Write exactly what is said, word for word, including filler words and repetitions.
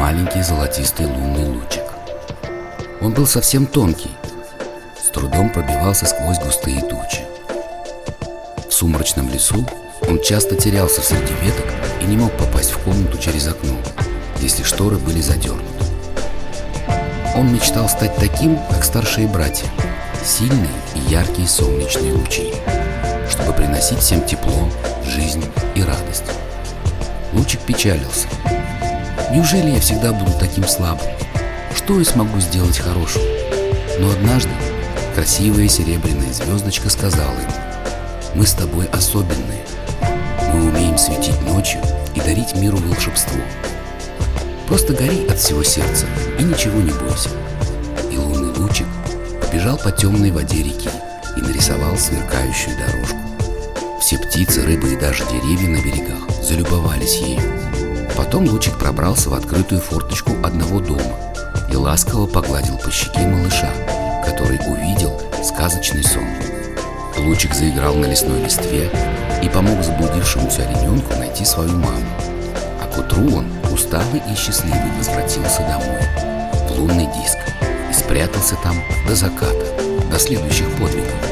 маленький золотистый лунный лучик. Он был совсем тонкий, с трудом пробивался сквозь густые тучи. В сумрачном лесу он часто терялся среди веток и не мог попасть в комнату через окно, если шторы были задернуты. Он мечтал стать таким, как старшие братья, сильные и яркие солнечные лучи, чтобы приносить всем тепло, жизнь и радость. Лучик печалился. Неужели я всегда буду таким слабым? Что я смогу сделать хорошего? Но однажды красивая серебряная звездочка сказала ему: мы с тобой особенные. Мы умеем светить ночью и дарить миру волшебство. Просто гори от всего сердца и ничего не бойся. И лунный лучик побежал по темной воде реки и нарисовал сверкающую дорожку. Все птицы, рыбы и даже деревья на берегах залюбовались ею. Потом лучик пробрался в открытую форточку одного дома и ласково погладил по щеке малыша, который увидел сказочный сон. Лучик заиграл на лесной листве и помог заблудившемуся олененку найти свою маму. А к утру он, усталый и счастливый, возвратился домой, в лунный диск, и спрятался там до заката, до следующих подвигов.